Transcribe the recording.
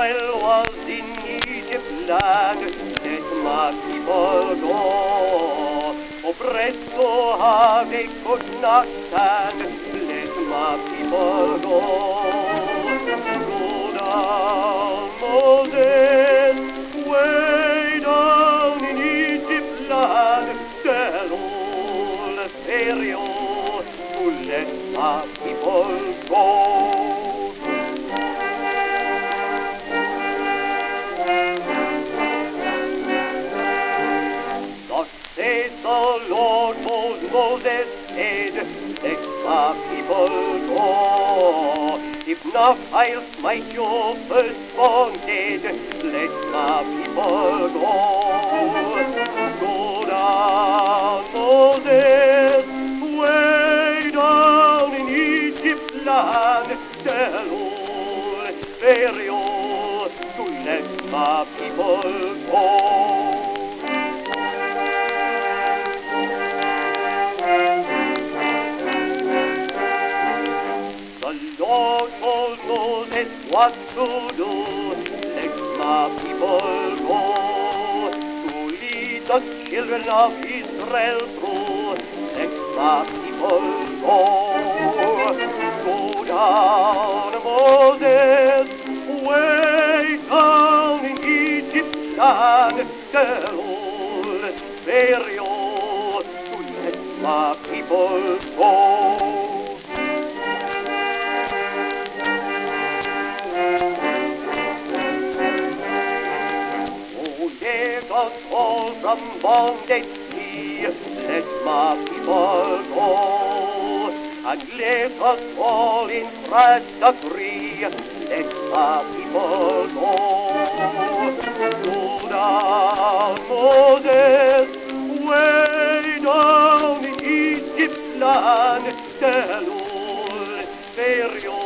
Israel was in Egypt land, let my people go. Oppresso how they could not stand, let my people go. Go down, Moses, way down in Egypt land, tell old Pharaoh to let my people go. Says the Lord, Moses said, let my people go. If not, I'll smite your firstborn dead. Let my people go. Go down, Moses, way down in Egypt land. Tell old Pharaoh to let my people go. Lord told Moses what to do. Let my people go to lead the children of Israel through. Let my people go. Go down, Moses, way down in Egypt land. Tell old Pharaoh to let my people go. Us all from bondage free, let my people go. And let us all in Christ agree, let my people go. Go down, Moses, way down in Egypt land, tell old Pharaoh